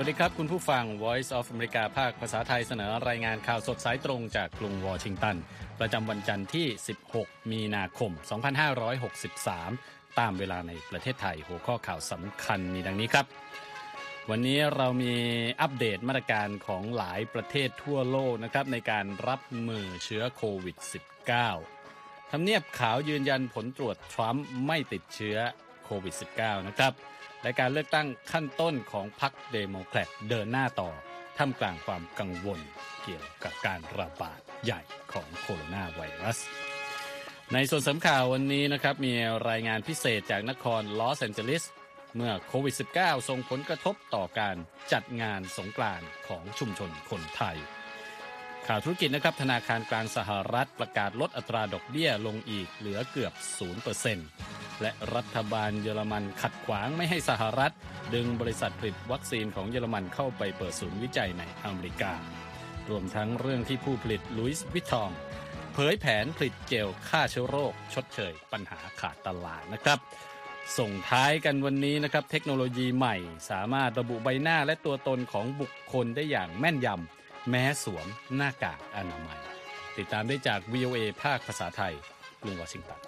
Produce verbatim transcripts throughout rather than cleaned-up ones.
ดีครับคุณผู้ฟัง Voice of America ภาคภาษาไทยเสนอรายงานข่าวสดสายตรงจากกรุงวอชิงตันประจำวันจันทร์ที่สิบหกมีนาคมสองพันห้าร้อยหกสิบสามตามเวลาในประเทศไทยหัวข้อข่าวสำคัญมีดังนี้ครับวันนี้เรามีอัปเดตมาตรการของหลายประเทศทั่วโลกนะครับในการรับมือเชื้อโควิด สิบเก้า ทำเนียบขาวยืนยันผลตรวจทรัมป์ไม่ติดเชื้อโควิด สิบเก้า นะครับและการเลือกตั้งขั้นต้นของพรรคเดโมแครตเดินหน้าต่อท่ามกลางความกังวลเกี่ยวกับการระบาดใหญ่ของโคโรนาไวรัสในส่วนสำคัญวันนี้นะครับมีรายงานพิเศษจากนครลอสแอนเจลิสเมื่อโควิด สิบเก้า ส่งผลกระทบต่อการจัดงานสงกรานต์ของชุมชนคนไทยข่าวธุรกิจนะครับธนาคารกลางสหรัฐประกาศลดอัตราดอกเบี้ยลงอีกเหลือเกือบ ศูนย์เปอร์เซ็นต์ และรัฐบาลเยอรมันขัดขวางไม่ให้สหรัฐดึงบริษัทผลิตวัคซีนของเยอรมันเข้าไปเปิดศูนย์วิจัยในอเมริการวมทั้งเรื่องที่ผู้ผลิตลุยส์วิตตองเผยแผนผลิตเจลฆ่าเชื้อโรคชดเชยปัญหาขาดตลาดนะครับส่งท้ายกันวันนี้นะครับเทคโนโลยีใหม่สามารถระบุใบหน้าและตัวตนของบุคคลได้อย่างแม่นยำแม้สวมหน้ากากอนามัยติดตามได้จาก วี โอ เอ ภาคภาษาไทยกรุงวอชิงตัน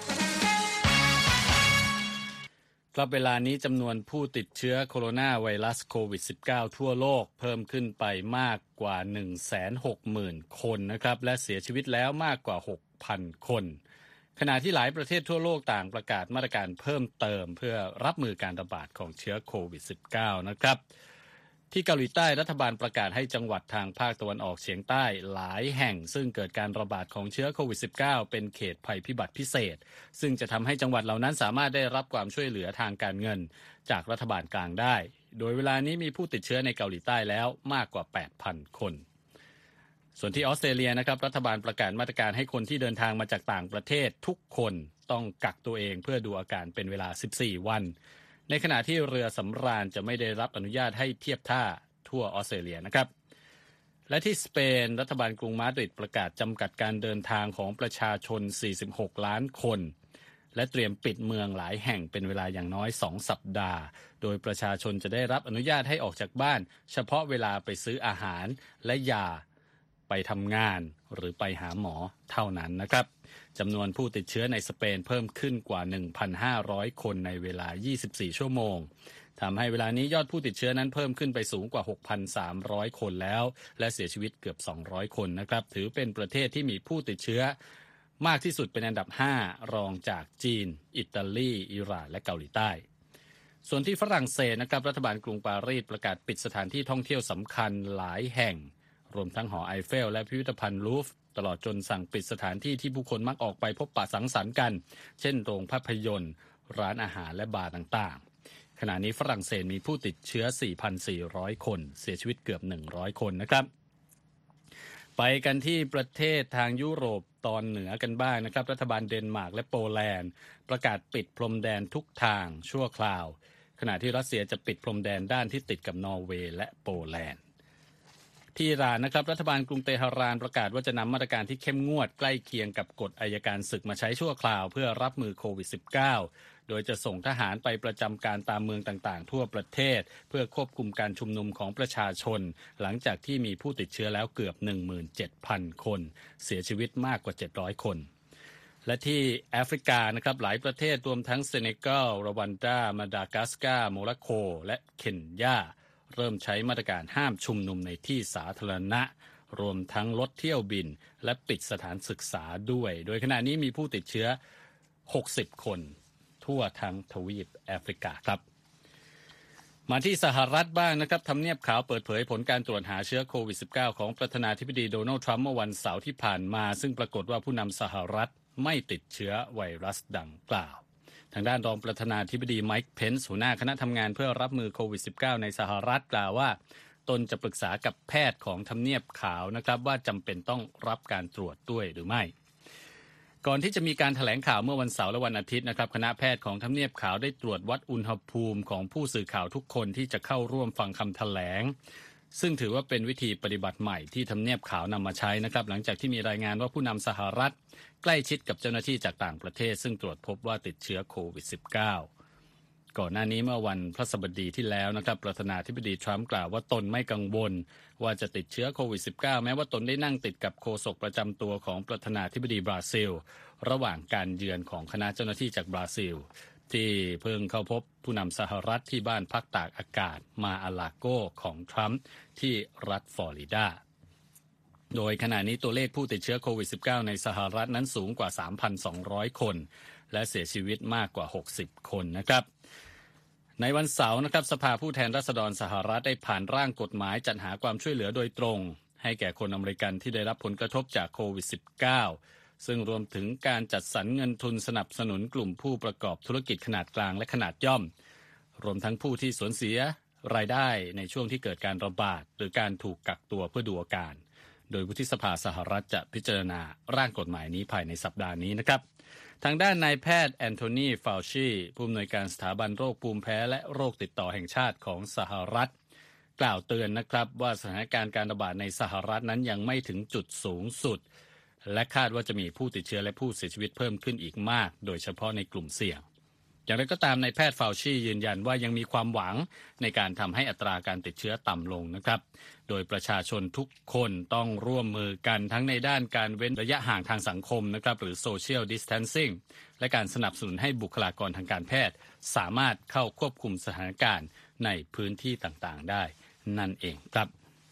ครับเวลานี้จำนวนผู้ติดเชื้อโคโรนาไวรัสโควิด สิบเก้า ทั่วโลกเพิ่มขึ้นไปมากกว่า หนึ่งแสนหกหมื่น คนนะครับและเสียชีวิตแล้วมากกว่า หกพัน คนขณะที่หลายประเทศทั่วโลกต่างประกาศมาตรการเพิ่มเติมเพื่อรับมือการระบาดของเชื้อโควิด สิบเก้า นะครับที่เกาหลีใต้รัฐบาลประกาศให้จังหวัดทางภาคตะวันออกเฉียงใต้หลายแห่งซึ่งเกิดการระบาดของเชื้อโควิด สิบเก้า เป็นเขตภัยพิบัติพิเศษซึ่งจะทำให้จังหวัดเหล่านั้นสามารถได้รับความช่วยเหลือทางการเงินจากรัฐบาลกลางได้โดยเวลานี้มีผู้ติดเชื้อในเกาหลีใต้แล้วมากกว่า แปดพัน คนส่วนที่ออสเตรเลียนะครับรัฐบาลประกาศมาตรการให้คนที่เดินทางมาจากต่างประเทศทุกคนต้องกักตัวเองเพื่อดูอาการเป็นเวลาสิบสี่วันในขณะที่เรือสำราญจะไม่ได้รับอนุญาตให้เทียบท่าทั่วออสเตรเลียนะครับและที่สเปนรัฐบาลกรุงมาดริดประกาศจำกัดการเดินทางของประชาชนสี่สิบหกล้านคนและเตรียมปิดเมืองหลายแห่งเป็นเวลาอย่างน้อยสองสัปดาห์โดยประชาชนจะได้รับอนุญาตให้ออกจากบ้านเฉพาะเวลาไปซื้ออาหารและยาไปทำงานหรือไปหาหมอเท่านั้นนะครับจำนวนผู้ติดเชื้อในสเปนเพิ่มขึ้นกว่า หนึ่งพันห้าร้อย คนในเวลายี่สิบสี่ชั่วโมงทำให้เวลานี้ยอดผู้ติดเชื้อนั้นเพิ่มขึ้นไปสูงกว่า หกพันสามร้อย คนแล้วและเสียชีวิตเกือบสองร้อยคนนะครับถือเป็นประเทศที่มีผู้ติดเชื้อมากที่สุดเป็นอันดับห้ารองจากจีนอิตาลีอิหร่านและเกาหลีใต้ส่วนที่ฝรั่งเศสนะครับรัฐบาลกรุงปารีสประกาศปิดสถานที่ท่องเที่ยวสำคัญหลายแห่งรวมทั้งหอไอเฟลและพิพิธภัณฑ์ลูฟร์ตลอดจนสั่งปิดสถานที่ที่ผู้คนมักออกไปพบปะสังสรรค์กันเช่นโรงภาพยนตร์ร้านอาหารและบาร์ต่างๆขณะนี้ฝรั่งเศสมีผู้ติดเชื้อ สี่พันสี่ร้อย คนเสียชีวิตเกือบหนึ่งร้อยคนนะครับไปกันที่ประเทศทางยุโรปตอนเหนือกันบ้างนะครับรัฐบาลเดนมาร์กและโปแลนด์ประกาศปิดพรมแดนทุกทางชั่วคราวขณะที่รัสเซียจะปิดพรมแดนด้านที่ติดกับนอร์เวย์และโปแลนด์ที่อิหร่านนะครับรัฐบาลกรุงเตหะรานประกาศว่าจะนำมาตรการที่เข้มงวดใกล้เคียงกับกฎอัยการศึกมาใช้ชั่วคราวเพื่อรับมือโควิด สิบเก้า โดยจะส่งทหารไปประจำการตามเมืองต่างๆทั่วประเทศเพื่อควบคุมการชุมนุมของประชาชนหลังจากที่มีผู้ติดเชื้อแล้วเกือบ หนึ่งหมื่นเจ็ดพัน คนเสียชีวิตมากกว่าเจ็ดร้อยคนและที่แอฟริกานะครับหลายประเทศรวมทั้งเซเนกัลรวันดามาดากัสการ์โมร็อกโกและเคนยาเริ่มใช้มาตรการห้ามชุมนุมในที่สาธารณะรวมทั้งลดเที่ยวบินและปิดสถานศึกษาด้วยโดยขณะนี้มีผู้ติดเชื้อหกสิบคนทั่วทั้งทวีปแอฟริกาครับมาที่สหรัฐบ้างนะครับทำเนียบขาวเปิดเผยผลการตรวจหาเชื้อโควิด สิบเก้า ของประธานาธิบดีโดนัลด์ทรัมป์เมื่อวันเสาร์ที่ผ่านมาซึ่งปรากฏว่าผู้นำสหรัฐไม่ติดเชื้อไวรัสดังกล่าวทางด้านรองประธานาธิบดีไมค์เพนซ์หัวหน้าคณะทำงานเพื่อรับมือโควิด สิบเก้า ในสหรัฐกล่าวว่าตนจะปรึกษากับแพทย์ของทำเนียบขาวนะครับว่าจำเป็นต้องรับการตรวจด้วยหรือไม่ก่อนที่จะมีการแถลงข่าวเมื่อวันเสาร์และวันอาทิตย์นะครับคณะแพทย์ของทำเนียบขาวได้ตรวจวัดอุณหภูมิของผู้สื่อข่าวทุกคนที่จะเข้าร่วมฟังคำแถลงซึ่งถือว่าเป็นวิธีปฏิบัติใหม่ที่ทำเนียบขาวนำมาใช้นะครับหลังจากที่มีรายงานว่าผู้นำสหรัฐใกล้ชิดกับเจ้าหน้าที่จากต่างประเทศซึ่งตรวจพบว่าติดเชื้อโควิด สิบเก้าก่อนหน้านี้เมื่อวันพฤหัสบดีที่แล้วนะครับประธานาธิบดีทรัมป์กล่าวว่าตนไม่กังวลว่าจะติดเชื้อโควิด สิบเก้า แม้ว่าตนได้นั่งติดกับโฆษกประจำตัวของประธานาธิบดีบราซิลระหว่างการเยือนของคณะเจ้าหน้าที่จากบราซิลที่เพิ่งเข้าพบผู้นำสหรัฐที่บ้านพักตากอากาศมาอาลาโกของทรัมป์ที่รัฐฟลอริดาโดยขณะนี้ตัวเลขผู้ติดเชื้อโควิด สิบเก้า ในสหรัฐนั้นสูงกว่า สามพันสองร้อย คนและเสียชีวิตมากกว่าหกสิบคนนะครับในวันเสาร์นะครับสภาผู้แทนราษฎรสหรัฐได้ผ่านร่างกฎหมายจัดหาความช่วยเหลือโดยตรงให้แก่คนอเมริกันที่ได้รับผลกระทบจากโควิด สิบเก้า ซึ่งรวมถึงการจัดสรรเงินทุนสนับสนุนกลุ่มผู้ประกอบธุรกิจขนาดกลางและขนาดย่อมรวมทั้งผู้ที่สูญเสียรายได้ในช่วงที่เกิดการระบาดหรือการถูกกักตัวเพื่อดูอาการโดยวุฒิสภาสหรัฐจะพิจารณาร่างกฎหมายนี้ภายในสัปดาห์นี้นะครับทางด้านนายแพทย์แอนโทนีฟาวชีผู้อำนวยการสถาบันโรคภูมิแพ้และโรคติดต่อแห่งชาติของสหรัฐกล่าวเตือนนะครับว่าสถานการณ์การระบาดในสหรัฐนั้นยังไม่ถึงจุดสูงสุดและคาดว่าจะมีผู้ติดเชื้อและผู้เสียชีวิตเพิ่มขึ้นอีกมากโดยเฉพาะในกลุ่มเสี่ยงอย่างไรก็ตามนายแพทย์ฟาวชียืนยันว่ายังมีความหวังในการทำให้อัตราการติดเชื้อต่ำลงนะครับโดยประชาชนทุกคนต้องร่วมมือกันทั้งในด้านการเว้นระยะห่างทางสังคมนะครับหรือ social distancing และการสนับสนุนให้บุคลากรทางการแพทย์สามารถเข้าควบคุมสถานการณ์ในพื้นที่ต่างๆได้นั่นเองครับ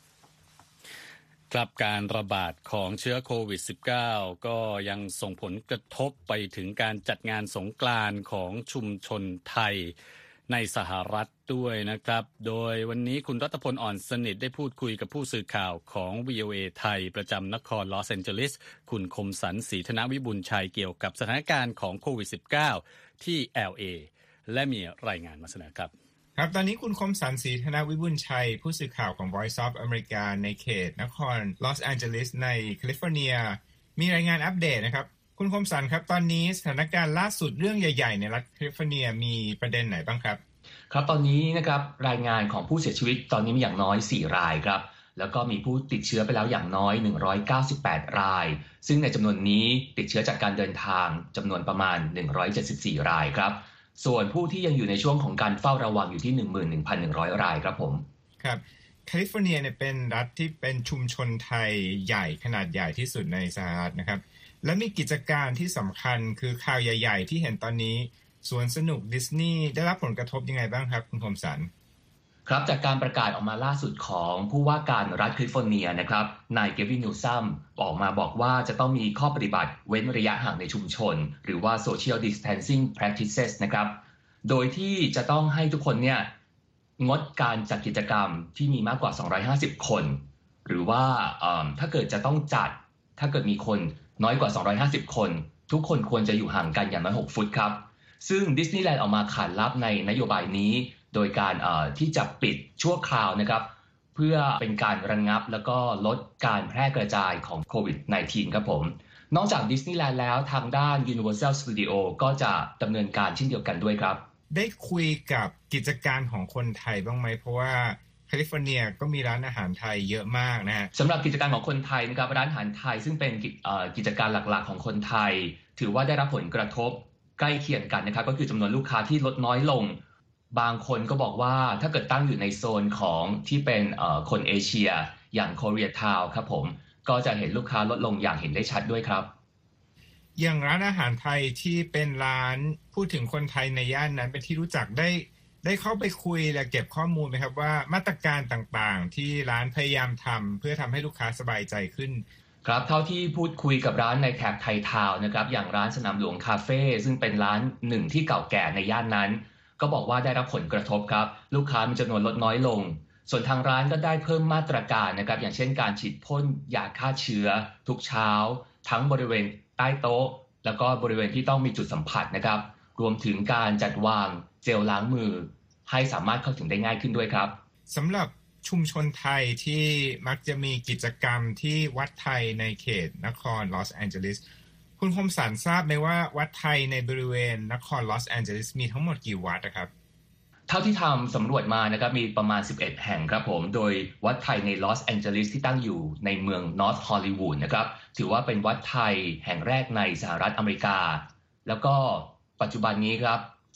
ครับการระบาดของเชื้อโควิด สิบเก้า ก็ยังส่งผลกระทบไปถึงการจัดงานสงกรานต์ของชุมชนไทยในสหรัฐด้วยนะครับโดยวันนี้คุณรัตพลอ่อนสนิทได้พูดคุยกับผู้สื่อข่าวของ วี โอ เอ ไทยประจำนครลอสแอนเจลิสคุณคมสันต์ศรีธนวิบูลย์ชัยเกี่ยวกับสถานการณ์ของโควิด สิบเก้า ที่ แอล เอ และมีรายงานมาเสนอครับครับตอนนี้คุณคมสันต์ศรีธนวิบูลย์ชัยผู้สื่อข่าวของ Voice of America ในเขตนครลอสแอนเจลิสในแคลิฟอร์เนียมีรายงานอัปเดตนะครับคุณคมสันต์ครับตอนนี้สถานการณ์ล่าสุดเรื่องใหญ่ๆในรัฐแคลิฟอร์เนียมีประเด็นไหนบ้างครับครับตอนนี้นะครับรายงานของผู้เสียชีวิตตอนนี้มีอย่างน้อยสี่รายครับแล้วก็มีผู้ติดเชื้อไปแล้วอย่างน้อยหนึ่งร้อยเก้าสิบแปดรายซึ่งในจำนวนนี้ติดเชื้อจากการเดินทางจำนวนประมาณหนึ่งร้อยเจ็ดสิบสี่รายครับส่วนผู้ที่ยังอยู่ในช่วงของการเฝ้าระวังอยู่ที่ หนึ่งหมื่นหนึ่งพันหนึ่งร้อย รายครับผมครับแคลิฟอร์เนียเนี่ยเป็นรัฐที่เป็นชุมชนไทยใหญ่ขนาดใหญ่ที่สุดในสหรัฐนะครับและมีกิจการที่สำคัญคือข่าวใหญ่ๆที่เห็นตอนนี้สวนสนุกดิสนีย์ได้รับผลกระทบยังไงบ้างครับคุณคมสันต์ครับจากการประกาศออกมาล่าสุดของผู้ว่าการรัฐแคลิฟอร์เนียนะครับนายเกวิน นิวซัมออกมาบอกว่าจะต้องมีข้อปฏิบัติเว้นระยะห่างในชุมชนหรือว่า social distancing practices นะครับโดยที่จะต้องให้ทุกคนเนี่ยงดการจัดกิจกรรมที่มีมากกว่าสองร้อยห้าสิบคนหรือว่าถ้าเกิดจะต้องจัดถ้าเกิดมีคนน้อยกว่าสองร้อยห้าสิบคนทุกคนควรจะอยู่ห่างกันอย่างน้อยหกฟุตครับซึ่งดิสนีย์แลนด์ออกมาขานรับในนโยบายนี้โดยการที่จะปิดชั่วคราวนะครับเพื่อเป็นการระงับแล้วก็ลดการแพร่กระจายของโควิด สิบเก้า ครับผมนอกจากดิสนีย์แลนด์แล้วทางด้าน Universal Studio ก็จะดำเนินการเช่นเดียวกันด้วยครับได้คุยกับกิจการของคนไทยบ้างไหมเพราะว่าแคลิฟอร์เนียก็มีร้านอาหารไทยเยอะมากนะฮะสำหรับกิจการของคนไทยนะครับร้านอาหารไทยซึ่งเป็นกิจการหลักๆของคนไทยถือว่าได้รับผลกระทบใกล้เคียงกันนะครับก็คือจำนวนลูกค้าที่ลดน้อยลงบางคนก็บอกว่าถ้าเกิดตั้งอยู่ในโซนของที่เป็นคนเอเชียอย่างโคเรียทาวน์ครับผมก็จะเห็นลูกค้าลดลงอย่างเห็นได้ชัดด้วยครับอย่างร้านอาหารไทยที่เป็นร้านพูดถึงคนไทยในย่านนั้นเป็นที่รู้จักได้ได้เข้าไปคุยและเก็บข้อมูลไหมครับว่ามาตรการต่างๆที่ร้านพยายามทำเพื่อทำให้ลูกค้าสบายใจขึ้นครับเท่าที่พูดคุยกับร้านในแถบไทยทาวน์นะครับอย่างร้านสนามหลวงคาเฟ่ซึ่งเป็นร้านหนึ่งที่เก่าแก่ในย่านนั้นก็บอกว่าได้รับผลกระทบครับลูกค้ามีจำนวนลดน้อยลงส่วนทางร้านก็ได้เพิ่มมาตรการนะครับอย่างเช่นการฉีดพ่นยาฆ่าเชื้อทุกเช้าทั้งบริเวณใต้โต๊ะแล้วก็บริเวณที่ต้องมีจุดสัมผัสนะครับรวมถึงการจัดวางเจลล้างมือให้สามารถเข้าถึงได้ง่ายขึ้นด้วยครับสำหรับชุมชนไทยที่มักจะมีกิจกรรมที่วัดไทยในเขตนครลอสแอนเจลิสคุณคมสันต์ทราบไหมว่าวัดไทยในบริเวณนครลอสแอนเจลิสมีทั้งหมดกี่วัดนะครับเท่าที่ทำสำรวจมานะครับมีประมาณสิบเอ็ดแห่งครับผมโดยวัดไทยในลอสแอนเจลิสที่ตั้งอยู่ในเมืองนอร์ทฮอลลีวูดนะครับถือว่าเป็นวัดไทยแห่งแรกในสหรัฐอเมริกาแล้วก็ปัจจุบันนี้ครับ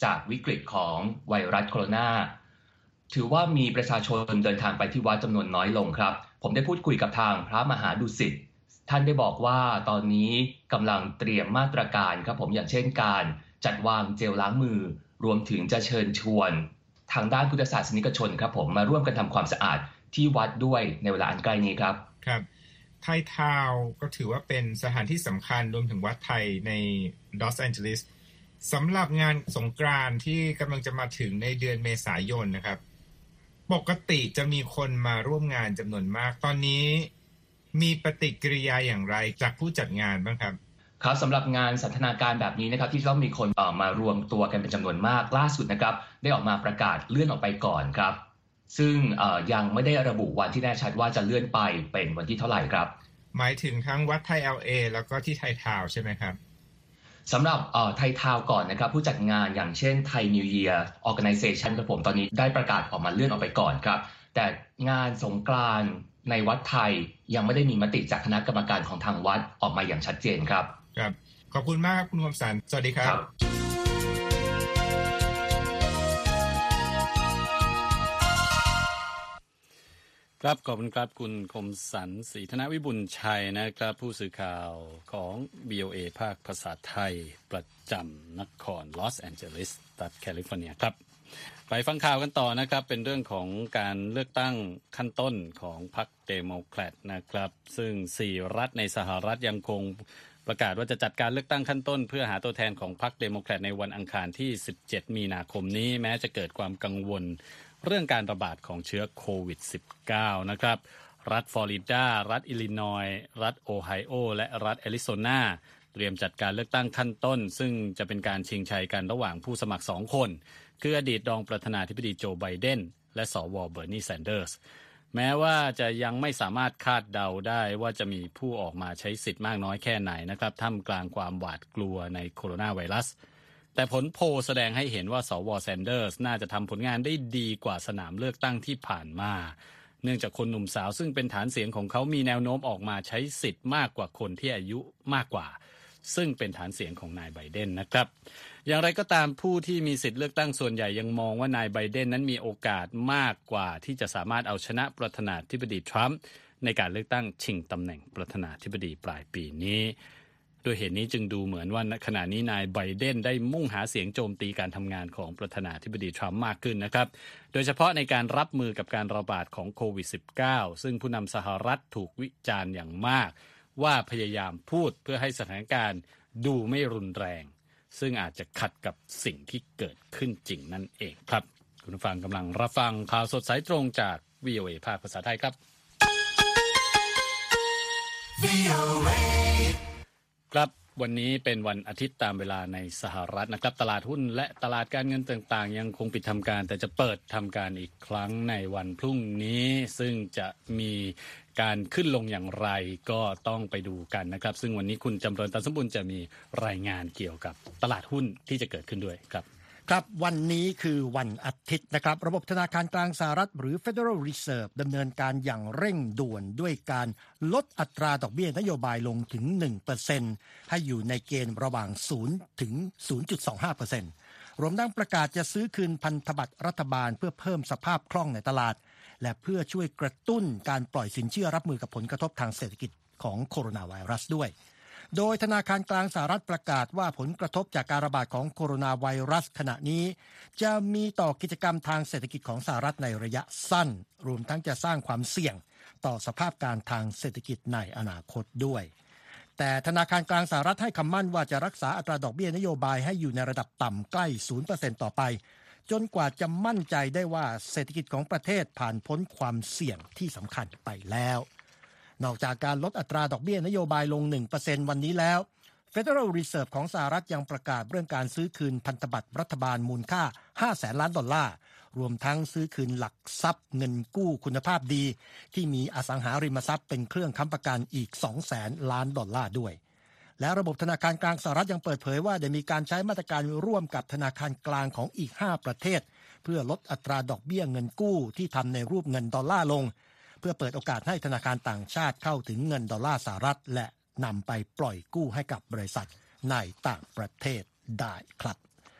จากวิกฤตของไวรัสโคโรนาถือว่ามีประชาชนเดินทางไปที่วัดจำนวนน้อยลงครับผมได้พูดคุยกับทางพระมหาดุสิตท่านได้บอกว่าตอนนี้กำลังเตรียมมาตรการครับผมอย่างเช่นการจัดวางเจลล้างมือรวมถึงจะเชิญชวนทางด้านพุทธศาสนิกชนครับผมมาร่วมกันทำความสะอาดที่วัดด้วยในเวลาอันใกล้นี้ครับครับไทยทาวน์ก็ถือว่าเป็นสถานที่สำคัญรวมถึงวัดไทยในลอสแอนเจลิสสำหรับงานสงกรานต์ที่กำลังจะมาถึงในเดือนเมษายนนะครับปกติจะมีคนมาร่วมงานจำนวนมากตอนนี้มีปฏิกิริยาอย่างไรจากผู้จัดงานบ้างครับครับสำหรับงานสันทนาการแบบนี้นะครับที่ต้องมีคนออกมารวมตัวกันเป็นจำนวนมากล่าสุดนะครับได้ออกมาประกาศเลื่อนออกไปก่อนครับซึ่งยังไม่ได้ระบุวันที่แน่ชัดว่าจะเลื่อนไปเป็นวันที่เท่าไหร่ครับหมายถึงทั้งวัดไทย แอล เอ แล้วก็ที่ไทยทาวน์ใช่ไหมครับสำหรับไทยทาวน์ก่อนนะครับผู้จัดงานอย่างเช่นไทย New Year Organization ครับผมตอนนี้ได้ประกาศออกมาเลื่อนออกไปก่อนครับแต่งานสงกรานต์ในวัดไทยยังไม่ได้มีมติจากคณะกรรมการของทางวัดออกมาอย่างชัดเจนครับครับขอบคุณมากครับคุณคมสันต์สวัสดีครับครับขอบคุณครับคุณคมสันต์ศรีธนวิบุญชัยนะครับผู้สื่อข่าวของ วี โอ เอ ภาคภาษาไทยประจำนครลอสแอนเจลิสรัฐแคลิฟอร์เนียครับไปฟังข่าวกันต่อนะครับเป็นเรื่องของการเลือกตั้งขั้นต้นของพรรคเดโมแครตนะครับซึ่งสี่รัฐในสหรัฐยังคงประกาศว่าจะจัดการเลือกตั้งขั้นต้นเพื่อหาตัวแทนของพรรคเดโมแครตในวันอังคารที่สิบเจ็ดมีนาคมนี้แม้จะเกิดความกังวลเรื่องการระบาดของเชื้อโควิด สิบเก้า นะครับรัฐฟลอริดารัฐอิลลินอยส์รัฐโอไฮโอและรัฐแอริโซนาเตรียมจัดการเลือกตั้งขั้นต้นซึ่งจะเป็นการชิงชัยกันระหว่างผู้สมัครสองคนคืออดีตรองประธานาธิบดีโจไบเดนและสวเบอร์นีแซนเดอร์สแม้ว่าจะยังไม่สามารถคาดเดาได้ว่าจะมีผู้ออกมาใช้สิทธิ์มากน้อยแค่ไหนนะครับท่ามกลางความหวาดกลัวในโคโรนาไวรัสแต่ผลโพลแสดงให้เห็นว่าสวแซนเดอร์สน่าจะทำผลงานได้ดีกว่าสนามเลือกตั้งที่ผ่านมาเนื่องจากคนหนุ่มสาวซึ่งเป็นฐานเสียงของเขามีแนวโน้มออกมาใช้สิทธิ์มากกว่าคนที่อายุมากกว่าซึ่งเป็นฐานเสียงของนายไบเดนนะครับอย่างไรก็ตามผู้ที่มีสิทธิ์เลือกตั้งส่วนใหญ่ยังมองว่านายไบเดนนั้นมีโอกาสมากกว่าที่จะสามารถเอาชนะประธานาธิบดีทรัมป์ในการเลือกตั้งชิงตำแหน่งประธานาธิบดีปลายปีนี้ด้วยเหตุนี้จึงดูเหมือนว่าขณะนี้นายไบเดนได้มุ่งหาเสียงโจมตีการทำงานของประธานาธิบดีทรัมป์มากขึ้นนะครับโดยเฉพาะในการรับมือกับการระบาดของโควิด สิบเก้า ซึ่งผู้นำสหรัฐถูกวิจารณ์อย่างมากว่าพยายามพูดเพื่อให้สถานการณ์ดูไม่รุนแรงซึ่งอาจจะขัดกับสิ่งที่เกิดขึ้นจริงนั่นเองครับคุณผู้ฟังกำลังรับฟังข่าวสดสายตรงจาก วี โอ เอ ภาคภาษาไทยครับ วี โอ เอ ครับวันนี้เป็นวันอาทิตย์ตามเวลาในสหรัฐนะครับตลาดหุ้นและตลาดการเงินต่างๆยังคงปิดทำการแต่จะเปิดทำการอีกครั้งในวันพรุ่งนี้ซึ่งจะมีการขึ้นลงอย่างไรก็ต้องไปดูกันนะครับซึ่งวันนี้คุณจำเริญ ตันสมบูรณ์จะมีรายงานเกี่ยวกับตลาดหุ้นที่จะเกิดขึ้นด้วยครับครับวันนี้คือวันอาทิตย์นะครับระบบธนาคารกลางสหรัฐหรือ Federal Reserve ดำเนินการอย่างเร่งด่วนด้วยการลดอัตราดอกเบี้ยนโยบายลงถึง หนึ่งเปอร์เซ็นต์ ให้อยู่ในเกณฑ์ระหว่างศูนย์ถึง ศูนย์จุดสองห้าเปอร์เซ็นต์ รวมทั้งประกาศจะซื้อคืนพันธบัตรรัฐบาลเพื่อเพิ่มสภาพคล่องในตลาดและเพื่อช่วยกระตุ้นการปล่อยสินเชื่อรับมือกับผลกระทบทางเศรษฐกิจของโคโรนาไวรัสด้วยโดยธนาคารกลางสหรัฐประกาศว่าผลกระทบจากการระบาดของโคโรนาไวรัสขณะนี้จะมีต่อกิจกรรมทางเศรษฐกิจของสหรัฐในระยะสั้นรวมทั้งจะสร้างความเสี่ยงต่อสภาพการทางเศรษฐกิจในอนาคตด้วยแต่ธนาคารกลางสหรัฐให้คำมั่นว่าจะรักษาอัตราดอกเบี้ยนโยบายให้อยู่ในระดับต่ำใกล้ ศูนย์เปอร์เซ็นต์ ต่อไปจนกว่าจะมั่นใจได้ว่าเศรษฐกิจของประเทศผ่านพ้นความเสี่ยงที่สำคัญไปแล้วนอกจากการลดอัตราดอกเบี้ยนโยบายลง หนึ่งเปอร์เซ็นต์ วันนี้แล้ว Federal Reserve ของสหรัฐยังประกาศเรื่องการซื้อคืนพันธบัตรรัฐบาลมูลค่าห้าแสนล้านดอลลาร์รวมทั้งซื้อคืนหลักทรัพย์เงินกู้คุณภาพดีที่มีอสังหาริมทรัพย์เป็นเครื่องค้ำประกันอีก สองแสนล้านดอลลาร์ด้วยและระบบธนาคารกลางสหรัฐยังเปิดเผยว่าได้มีการใช้มาตรการร่วมกับธนาคารกลางของอีกห้าประเทศเพื่อลดอัตราดอกเบี้ยเงินกู้ที่ทำในรูปเงินดอลลาร์ลงเพื่อเปิดโอกาสให้ธนาคารต่างชาติเข้าถึงเงินดอลลาร์สหรัฐและนำไปปล่อยกู้ให้กับบริษัทในต่างประเทศได้ครับ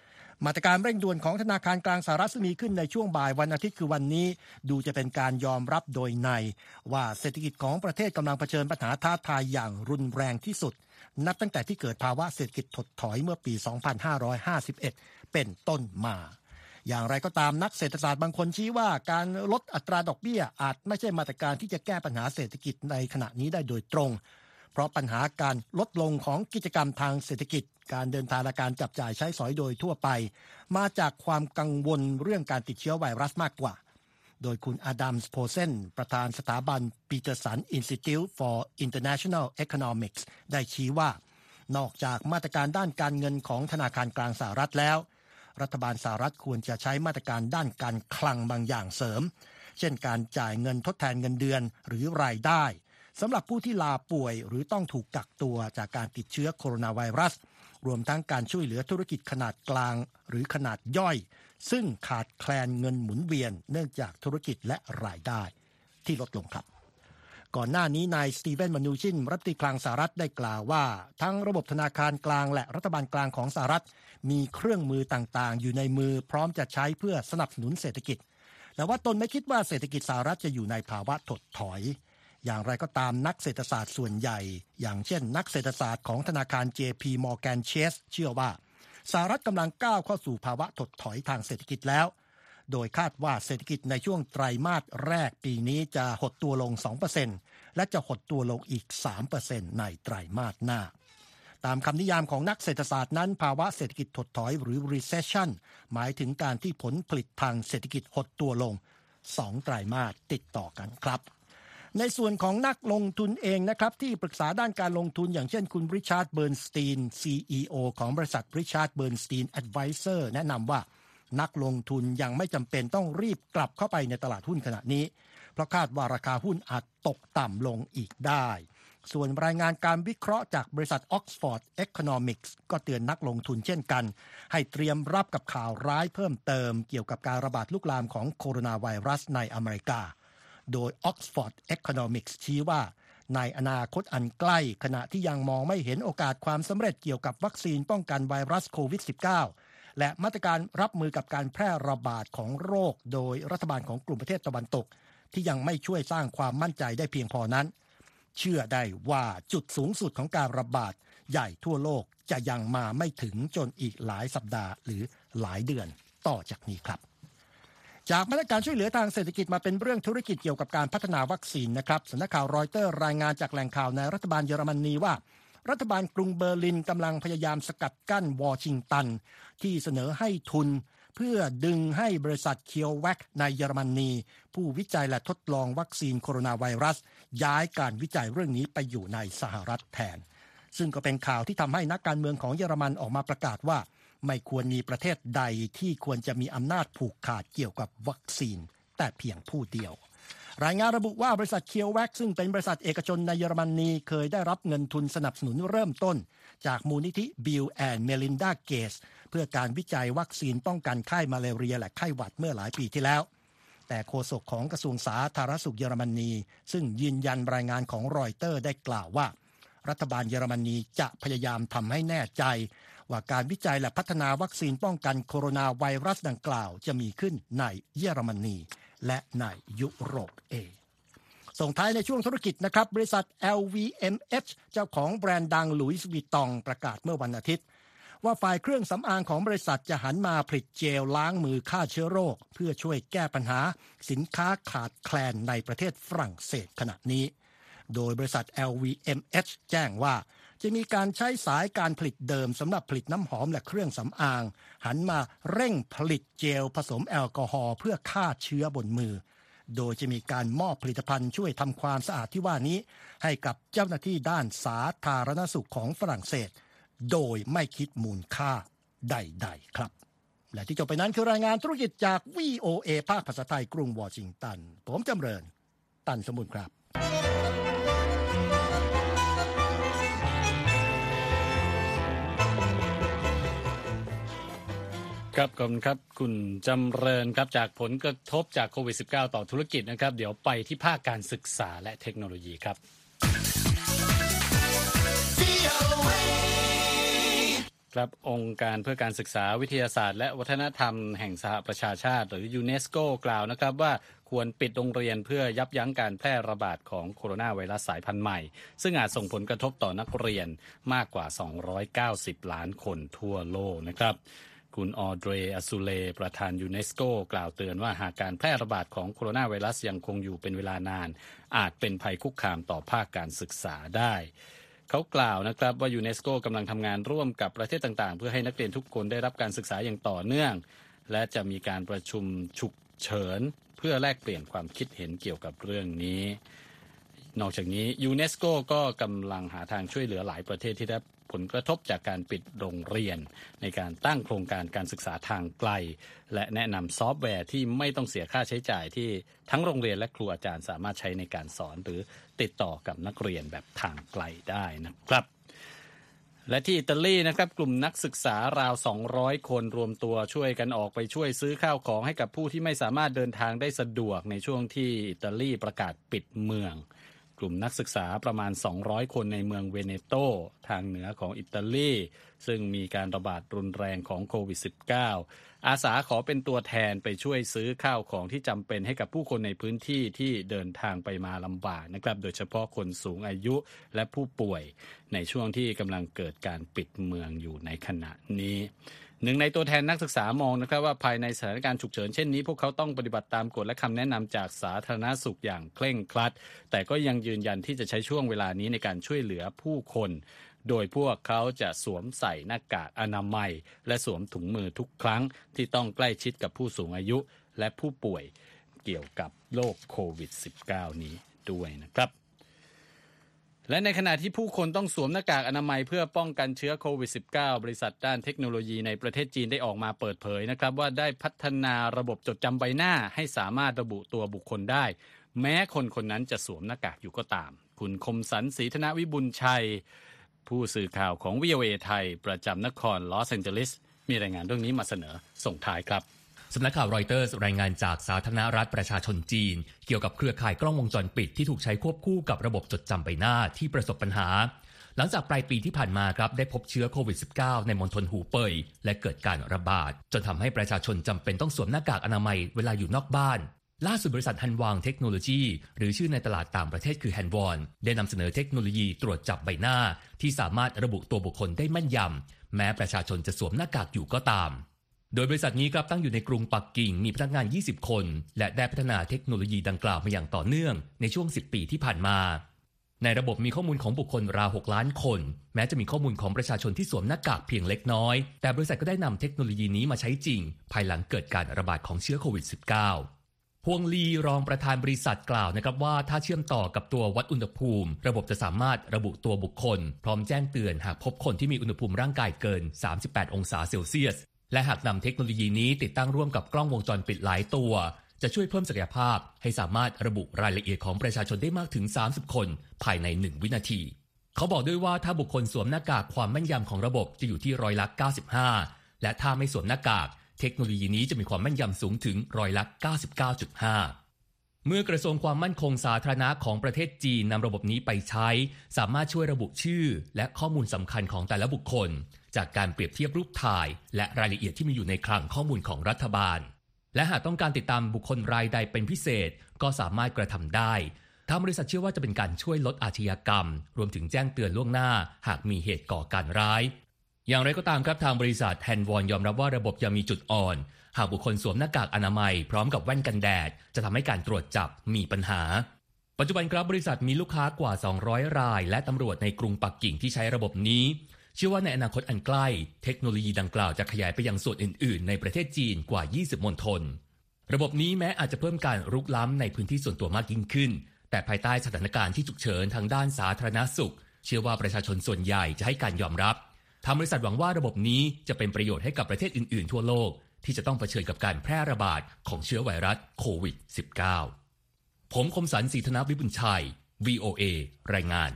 มาตรการเร่งด่วนของธนาคารกลางสหรัฐซึ่งมีขึ้นในช่วงบ่ายวันอาทิตย์คือวันนี้ดูจะเป็นการยอมรับโดยในว่าเศรษฐกิจของประเทศกำลังเผชิญปัญหาท้าทายอย่างรุนแรงที่สุดนับตั้งแต่ที่เกิดภาวะเศรษฐกิจถดถอยเมื่อปี สองพันห้าร้อยห้าสิบเอ็ด เป็นต้นมาอย่างไรก็ตามนักเศรษฐศาสตร์บางคนชี้ว่าการลดอัตราดอกเบี้ยอาจไม่ใช่มาตรการที่จะแก้ปัญหาเศรษฐกิจในขณะนี้ได้โดยตรงเพราะปัญหาการลดลงของกิจกรรมทางเศรษฐกิจการเดินทางและการจับจ่ายใช้สอยโดยทั่วไปมาจากความกังวลเรื่องการติดเชื้อไวรัสมากกว่าโดยคุณอดัมส์โพเซนประธานสถาบัน Peterson Institute for International Economics ได้ชี้ว่านอกจากมาตรการด้านการเงินของธนาคารกลางสหรัฐแล้วรัฐบาลสหรัฐควรจะใช้มาตรการด้านการคลังบางอย่างเสริมเช่นการจ่ายเงินทดแทนเงินเดือนหรือรายได้สำหรับผู้ที่ลาป่วยหรือต้องถูกกักตัวจากการติดเชื้อโคโรนาไวรัสรวมทั้งการช่วยเหลือธุรกิจขนาดกลางหรือขนาดย่อยซึ่งขาดแคลนเงินหมุนเวียนเนื่องจากธุรกิจและรายได้ที่ลดลงครับก่อนหน้านี้นายสตีเวน มานูชินรัฐมนตรีคลังสหรัฐได้กล่าวว่าทั้งระบบธนาคารกลางและรัฐบาลกลางของสหรัฐมีเครื่องมือต่างๆอยู่ในมือพร้อมจะใช้เพื่อสนับสนุนเศรษฐกิจแต่ว่าตนไม่คิดว่าเศรษฐกิจสหรัฐจะอยู่ในภาวะถดถอยอย่างไรก็ตามนักเศรษฐศาสตร์ส่วนใหญ่อย่างเช่นนักเศรษฐศาสตร์ของธนาคาร เจ พี Morgan Chase เชื่อว่าสหรัฐกำลังก้าวเข้าสู่ภาวะถดถอยทางเศรษฐกิจแล้วโดยคาดว่าเศรษฐกิจในช่วงไตรมาสแรกปีนี้จะหดตัวลง สองเปอร์เซ็นต์ และจะหดตัวลงอีก สามเปอร์เซ็นต์ ในไตรมาสหน้าตามคำนิยามของนักเศรษฐศาสตร์นั้นภาวะเศรษฐกิจถดถอยหรือ recession หมายถึงการที่ผลผลิตทางเศรษฐกิจหดตัวลงสองไตรมาสติดต่อกันครับในส่วนของนักลงทุนเองนะครับที่ปรึกษาด้านการลงทุนอย่างเช่นคุณริชาร์ด เบิร์นสตีน ซี อี โอ ของบริษัทริชาร์ด เบิร์นสตีน แอดไวเซอร์ แนะนำว่านักลงทุนยังไม่จำเป็นต้องรีบกลับเข้าไปในตลาดหุ้นขณะนี้เพราะคาดว่าราคาหุ้นอาจตกต่ำลงอีกได้ส่วนรายงานการวิเคราะห์จากบริษัท Oxford Economics ก็เตือนนักลงทุนเช่นกันให้เตรียมรับกับข่าวร้ายเพิ่มเติมเกี่ยวกับการระบาดลุกลามของโคโรนาไวรัสในอเมริกาโดย Oxford Economics ชี้ว่าในอนาคตอันใกล้ขณะที่ยังมองไม่เห็นโอกาสความสำเร็จเกี่ยวกับวัคซีนป้องกันไวรัสโควิด สิบเก้า และมาตรการรับมือกับการแพร่ระบาดของโรคโดยรัฐบาลของกลุ่มประเทศตะวันตกที่ยังไม่ช่วยสร้างความมั่นใจได้เพียงพอนั้นเชื่อได้ว่าจุดสูงสุดของการระบาดใหญ่ทั่วโลกจะยังมาไม่ถึงจนอีกหลายสัปดาห์หรือหลายเดือนต่อจากนี้ครับจากมาตรการช่วยเหลือทางเศรษฐกิจมาเป็นเรื่องธุรกิจเกี่ยวกับการพัฒนาวัคซีนนะครับสำนักข่าวรอยเตอร์รายงานจากแหล่งข่าวในรัฐบาลเยอรมนีว่ารัฐบาลกรุงเบอร์ลินกำลังพยายามสกัดกั้นวอชิงตันที่เสนอให้ทุนเพื่อดึงให้บริษัทเคียวแวคในเยอรมนีผู้วิจัยและทดลองวัคซีนโคโรนาไวรัสย้ายการวิจัยเรื่องนี้ไปอยู่ในสหรัฐแทนซึ่งก็เป็นข่าวที่ทำให้นักการเมืองของเยอรมันออกมาประกาศว่าไม่ควรมีประเทศใดที่ควรจะมีอำนาจผูกขาดเกี่ยวกับวัคซีนแต่เพียงผู้เดียวรายงานระบุว่าบริษัทเคียวแวคซึ่งเป็นบริษัทเอกชนในเยอรมนีเคยได้รับเงินทุนสนับสนุนเริ่มต้นจากมูลนิธิบิลแอนด์เมลินดาเกตส์เพื่อการวิจัยวัคซีนป้องกันไข้มาลาเรียและไข้หวัดเมื่อหลายปีที่แล้วแต่โฆษกของกระทรวงสาธารณสุขเยอรมนีซึ่งยืนยันรายงานของรอยเตอร์ได้กล่าวว่ารัฐบาลเยอรมนีจะพยายามทำให้แน่ใจว่าการวิจัยและพัฒนาวัคซีนป้องกันโคโรนาไวรัสดังกล่าวจะมีขึ้นในเยอรมนีและในยุโรปเองส่งท้ายในช่วงธุรกิจนะครับบริษัท แอล วี เอ็ม เอช เจ้าของแบรนด์ดังหลุยส์วิตตองประกาศเมื่อวันอาทิตย์ว่าฝ่ายเครื่องสำอางของบริษัทจะหันมาผลิตเจลล้างมือฆ่าเชื้อโรคเพื่อช่วยแก้ปัญหาสินค้าขาดแคลนในประเทศฝรั่งเศสขณะนี้โดยบริษัท แอล วี เอ็ม เอช แจ้งว่าจะมีการใช้สายการผลิตเดิมสำหรับผลิตน้ำหอมและเครื่องสำอางหันมาเร่งผลิตเจลผสมแอลกอฮอล์เพื่อฆ่าเชื้อบนมือโดยจะมีการมอบผลิตภัณฑ์ช่วยทำความสะอาดที่ว่านี้ให้กับเจ้าหน้าที่ด้านสาธารณสุขของฝรั่งเศสโดยไม่คิดมูลค่าใดๆครับและที่จบไปนั้นคือรายงานธุรกิจจาก วี โอ เอ ภาคภาษาไทยกรุงวอชิงตันผมจำเริญตันสมบูรณ์ครับครับขอบคุณครับคุณจำเริญครับจากผลกระทบจากโควิด สิบเก้า ต่อธุรกิจนะครับเดี๋ยวไปที่ภาคการศึกษาและเทคโนโลยีครับครับองค์การเพื่อการศึกษาวิทยาศาสตร์และวัฒนธรรมแห่งสหประชาชาติหรือยูเนสโกกล่าวนะครับว่าควรปิดโรงเรียนเพื่อยับยั้งการแพร่ระบาดของโคโรนาไวรัสสายพันธุ์ใหม่ซึ่งอาจส่งผลกระทบต่อนักเรียนมากกว่าสองร้อยเก้าสิบล้านคนทั่วโลกนะครับคุณออเดรอซูเลประธานยูเนสโกกล่าวเตือนว่าหากการแพร่ระบาดของโคโรนาไวรัสยังคงอยู่เป็นเวลานานอาจเป็นภัยคุกคามต่อภาคการศึกษาได้เขากล่าวนะครับว่ายูเนสโกกำลังทำงานร่วมกับประเทศต่างๆเพื่อให้นักเรียนทุกคนได้รับการศึกษาอย่างต่อเนื่องและจะมีการประชุมฉุกเฉินเพื่อแลกเปลี่ยนความคิดเห็นเกี่ยวกับเรื่องนี้นอกจากนี้ยูเนสโกก็กำลังหาทางช่วยเหลือหลายประเทศที่ได้ผลกระทบจากการปิดโรงเรียนในการตั้งโครงการการศึกษาทางไกลและแนะนำซอฟต์แวร์ที่ไม่ต้องเสียค่าใช้จ่ายที่ทั้งโรงเรียนและครูอาจารย์สามารถใช้ในการสอนหรือติดต่อกับนักเรียนแบบทางไกลได้นะครับและที่อิตาลีนะครับกลุ่มนักศึกษาราวสองร้อยคนรวมตัวช่วยกันออกไปช่วยซื้อข้าวของให้กับผู้ที่ไม่สามารถเดินทางได้สะดวกในช่วงที่อิตาลีประกาศปิดเมืองกลุ่มนักศึกษาประมาณสองร้อยคนในเมืองเวเนโตทางเหนือของอิตาลีซึ่งมีการระบาดรุนแรงของโควิด สิบเก้า อาสาขอเป็นตัวแทนไปช่วยซื้อข้าวของที่จำเป็นให้กับผู้คนในพื้นที่ที่เดินทางไปมาลำบากนะครับโดยเฉพาะคนสูงอายุและผู้ป่วยในช่วงที่กำลังเกิดการปิดเมืองอยู่ในขณะนี้หนึ่งในตัวแทนนักศึกษามองนะครับว่าภายในสถานการณ์ฉุกเฉินเช่นนี้พวกเขาต้องปฏิบัติตามกฎและคำแนะนำจากสาธารณสุขอย่างเคร่งครัดแต่ก็ยังยืนยันที่จะใช้ช่วงเวลานี้ในการช่วยเหลือผู้คนโดยพวกเขาจะสวมใส่หน้ากากอนามัยและสวมถุงมือทุกครั้งที่ต้องใกล้ชิดกับผู้สูงอายุและผู้ป่วยเกี่ยวกับโรคโควิด สิบเก้า นี้ด้วยนะครับและในขณะที่ผู้คนต้องสวมหน้ากากอนามัยเพื่อป้องกันเชื้อโควิด สิบเก้า บริษัทด้านเทคโนโลยีในประเทศจีนได้ออกมาเปิดเผยนะครับว่าได้พัฒนาระบบจดจำใบหน้าให้สามารถระบุตัวบุคคลได้แม้คนคนนั้นจะสวมหน้ากากอยู่ก็ตามคุณคมสันต์ ศรีธนวิบุญชัยผู้สื่อข่าวของ วี โอ เอ ไทยประจำนครลอสแองเจลิสมีรายงานเรื่องนี้มาเสนอส่งท้ายครับสำนักข่าวรอยเตอร์สรายงานจากสาธารณรัฐประชาชนจีนเกี่ยวกับเครือข่ายกล้องวงจรปิดที่ถูกใช้ควบคู่กับระบบจดจำใบหน้าที่ประสบปัญหาหลังจากปลายปีที่ผ่านมาครับได้พบเชื้อโควิด สิบเก้า ในมณฑลหูเป่ยและเกิดการระบาดจนทำให้ประชาชนจำเป็นต้องสวมหน้ากากอนามัยเวลาอยู่นอกบ้านล่าสุดบริษัทฮันวางเทคโนโลยีหรือชื่อในตลาดต่างประเทศคือฮันวอนได้นำเสนอเทคโนโลยีตรวจจับใบหน้าที่สามารถระบุตัวบุคคลได้แม่นยำแม้ประชาชนจะสวมหน้ากากอยู่ก็ตามโดยบริษัทนี้ครับตั้งอยู่ในกรุงปักกิ่งมีพนักงานยี่สิบคนและได้พัฒนาเทคโนโลยีดังกล่าวมาอย่างต่อเนื่องในช่วงสิบปีที่ผ่านมาในระบบมีข้อมูลของบุคคลราวหกล้านคนแม้จะมีข้อมูลของประชาชนที่สวมหน้ากากเพียงเล็กน้อยแต่บริษัทก็ได้นำเทคโนโลยีนี้มาใช้จริงภายหลังเกิดการระบาดของเชื้อโควิด สิบเก้าพวงลีรองประธานบริษัทกล่าวนะครับว่าถ้าเชื่อมต่อกับตัววัดอุณหภูมิระบบจะสามารถระบุตัวบุคคลพร้อมแจ้งเตือนหากพบคนที่มีอุณหภูมิร่างกายเกินสามสิบแปดองศาเซลเซียสและหากนำเทคโนโลยีนี้ติดตั้งร่วมกับกล้องวงจรปิดหลายตัวจะช่วยเพิ่มศักยภาพให้สามารถระบุรายละเอียดของประชาชนได้มากถึงสามสิบคนภายในหนึ่งวินาทีเขาบอกด้วยว่าถ้าบุคคลสวมหน้ากากความแม่นยำของระบบจะอยู่ที่ร้อยละเก้าสิบห้าและถ้าไม่สวมหน้ากากเทคโนโลยีนี้จะมีความแม่นยำสูงถึงร้อยละ เก้าสิบเก้าจุดห้าเมื่อกระทรวงความมั่นคงสาธารณะของประเทศจีนนำระบบนี้ไปใช้สามารถช่วยระบุชื่อและข้อมูลสำคัญของแต่ละบุคคลจากการเปรียบเทียบรูปถ่ายและรายละเอียดที่มีอยู่ในคลังข้อมูลของรัฐบาลและหากต้องการติดตามบุคคลรายใดเป็นพิเศษก็สามารถกระทำได้ทางบริษัทเชื่อว่าจะเป็นการช่วยลดอาชญากรรมรวมถึงแจ้งเตือนล่วงหน้าหากมีเหตุก่อการร้ายอย่างไรก็ตามครับทางบริษัทแฮนวอนยอมรับว่าระบบยังมีจุดอ่อนหากบุคคลสวมหน้ากากอนามัยพร้อมกับแว่นกันแดดจะทำให้การตรวจจับมีปัญหาปัจจุบันครับบริษัทมีลูกค้ากว่าสองร้อยรายและตำรวจในกรุงปักกิ่งที่ใช้ระบบนี้เชื่อว่าในอนาคตอันใกล้เทคโนโลยีดังกล่าวจะขยายไปยังส่วนอื่นๆในประเทศจีนกว่ายี่สิบมณฑลระบบนี้แม้อาจจะเพิ่มการรุกล้ำในพื้นที่ส่วนตัวมากยิ่งขึ้นแต่ภายใต้สถานการณ์ที่ฉุกเฉินทางด้านสาธารณสุขเชื่อว่าประชาชนส่วนใหญ่จะให้การยอมรับทางบริษัทหวังว่าระบบนี้จะเป็นประโยชน์ให้กับประเทศอื่นๆทั่วโลกที่จะต้องเผชิญกับการแพร่ระบาดของเชื้อไวรัสโควิด สิบเก้า ผมคมสันต์ ศรีธนวิบุญชัย วี โอ เอ รายงาน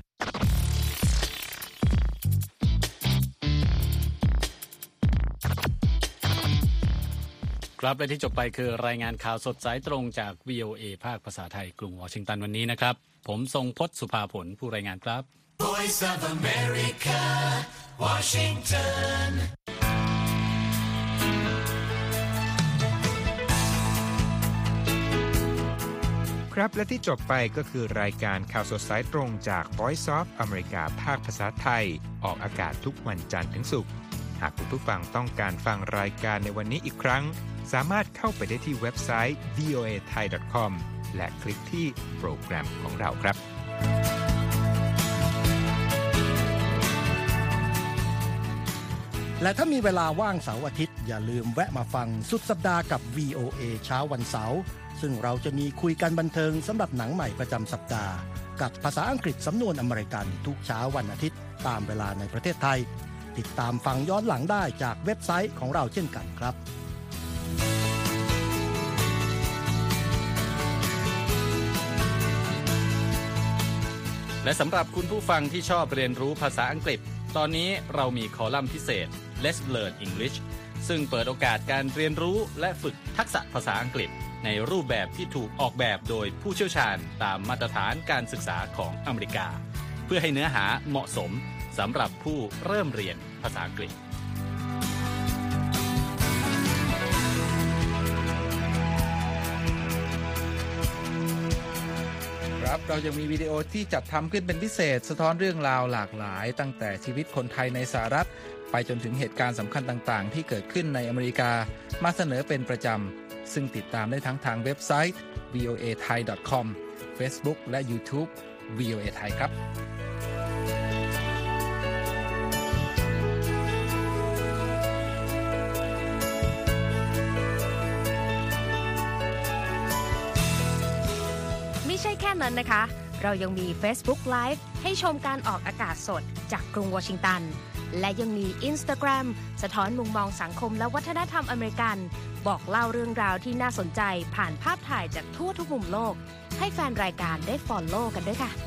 ครับและที่จบไปคือรายงานข่าวสดสายตรงจาก วี โอ เอ ภาคภาษาไทยกรุงวอชิงตันวันนี้นะครับผมทรงพจน์สุภาผลผู้รายงานครับ Voice of America, Washington ครับและที่จบไปก็คือรายการข่าวสดสายตรงจาก Voice of America ภาคภาษาไทยออกอากาศทุกวันจันทร์ถึงศุกร์หากคุณผู้ฟังต้องการฟังรายการในวันนี้อีกครั้งสามารถเข้าไปได้ที่เว็บไซต์ วี โอ เอ ไทย ดอท คอม และคลิกที่โปรแกรมของเราครับและถ้ามีเวลาว่างเสาร์อาทิตย์อย่าลืมแวะมาฟังสุดสัปดาห์กับ วี โอ เอ เช้าวันเสาร์ซึ่งเราจะมีคุยกันบันเทิงสำหรับหนังใหม่ประจำสัปดาห์กับภาษาอังกฤษสำนวนอเมริกันทุกเช้าวันอาทิตย์ตามเวลาในประเทศไทยติดตามฟังย้อนหลังได้จากเว็บไซต์ของเราเช่นกันครับและสำหรับคุณผู้ฟังที่ชอบเรียนรู้ภาษาอังกฤษตอนนี้เรามีคอลัมน์พิเศษ Let's Learn English ซึ่งเปิดโอกาสการเรียนรู้และฝึกทักษะภาษาอังกฤษในรูปแบบที่ถูกออกแบบโดยผู้เชี่ยวชาญตามมาตรฐานการศึกษาของอเมริกาเพื่อให้เนื้อหาเหมาะสมสำหรับผู้เริ่มเรียนภาษาอังกฤษครับเรายังมีวิดีโอที่จัดทำขึ้นเป็นพิเศษสะท้อนเรื่องราวหลากหลายตั้งแต่ชีวิตคนไทยในสหรัฐไปจนถึงเหตุการณ์สำคัญต่างๆที่เกิดขึ้นในอเมริกามาเสนอเป็นประจำซึ่งติดตามได้ทั้งทางเว็บไซต์ วี โอ เอ ไทย ดอท คอม Facebook และ YouTube วี โอ เอ ไทยครับไม่ใช่แค่นั้นนะคะเรายังมี Facebook Live ให้ชมการออกอากาศสดจากกรุงวอชิงตันและยังมี Instagram สะท้อนมุมมองสังคมและวัฒนธรรมอเมริกันบอกเล่าเรื่องราวที่น่าสนใจผ่านภาพถ่ายจากทั่วทุกมุมโลกให้แฟนรายการได้ follow กันด้วยค่ะ